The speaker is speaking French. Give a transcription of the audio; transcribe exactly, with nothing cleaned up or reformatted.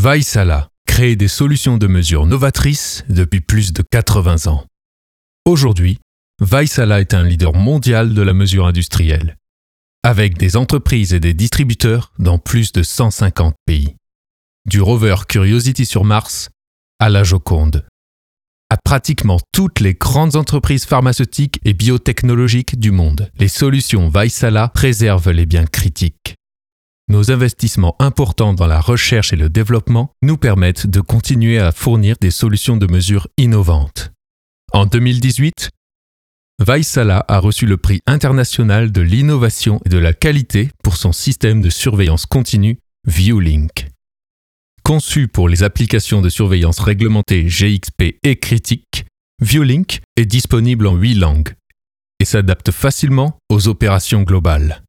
Vaisala crée des solutions de mesure novatrices depuis plus de quatre-vingts ans. Aujourd'hui, Vaisala est un leader mondial de la mesure industrielle, avec des entreprises et des distributeurs dans plus de cent cinquante pays. Du rover Curiosity sur Mars à la Joconde. À pratiquement toutes les grandes entreprises pharmaceutiques et biotechnologiques du monde, les solutions Vaisala préservent les biens critiques. Nos investissements importants dans la recherche et le développement nous permettent de continuer à fournir des solutions de mesure innovantes. En deux mille dix-huit, Vaisala a reçu le prix international de l'innovation et de la qualité pour son système de surveillance continue ViewLink. Conçu pour les applications de surveillance réglementées G X P et critiques, ViewLink est disponible en huit langues et s'adapte facilement aux opérations globales.